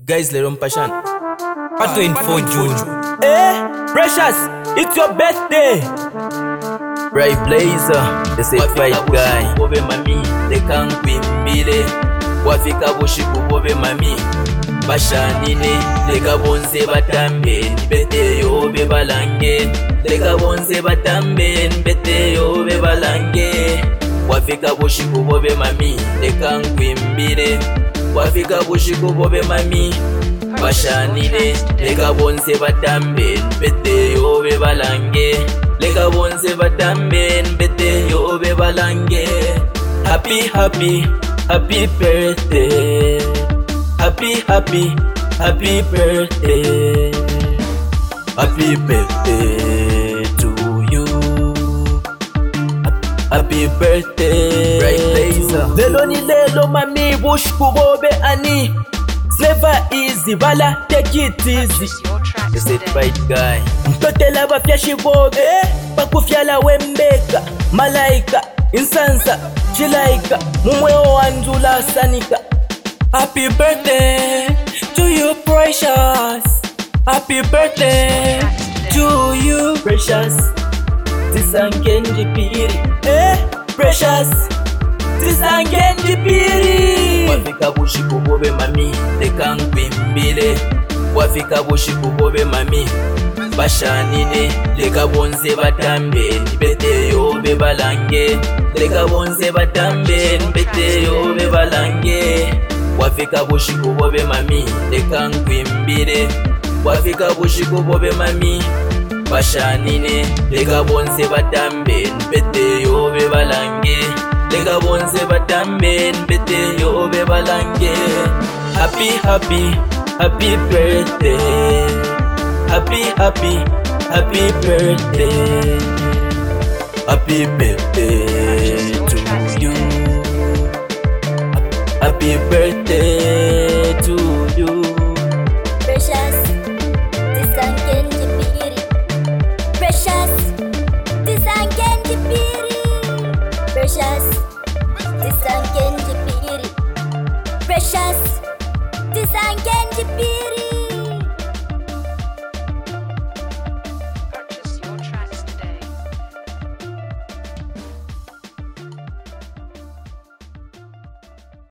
Guys, Leron Passion. At 24 June. Precious, it's your birthday. Bright Blazer, the certified guy. Bobe mami, They can't be mbile. Wafika bushiku bobe mami. Bashanine, leka bonse batambe. Bete yo be balange. Leka bonse batambe. Bete yo be balange. Wafika bushiku bobe mami. Leka nkwimbile. Wafika bushiku bobe mami. Bashanine, leka bonse batambe. Bete yo be balange. Leka bonse batambe. Bete yo be balange. Happy, happy, happy birthday. Happy, happy, happy birthday. Happy birthday to you. Happy birthday, Bright Blazer. Lelo ni lelo mami, bush kubobe ani. Never easy, bala take it easy. The certified guy. Mtotela bafyashi bobe, bakufyala wembeka. Malaika, insansa, chilaika. Mumweo wanzula sanika. Happy birthday to you, Precious. Happy birthday to you, Precious. Tisangenji piri, Precious. Tisangenji piri. Wafika bushiku bobe mami, leka nkwimbile. Wafika bushiku bobe mami. Bashanine, leka bonse batambe. Bete yo be balange. Leka bonse batambe. Bete yo be balange. Wafika bushiku bobe mami, leka nkwimbile. Wafika bushiku bobe mami. Bashanine, leka bonse batambe. Bete yo be balange. Leka bonse batambe. Bete yo be balange. Happy, happy, happy birthday. Happy, happy, happy birthday. Happy birthday to you. Happy birthday to you. Precious, tisangenji piri. Precious, tisangenji piri. Precious, tisangenji piri. Precious, tisangenji piri.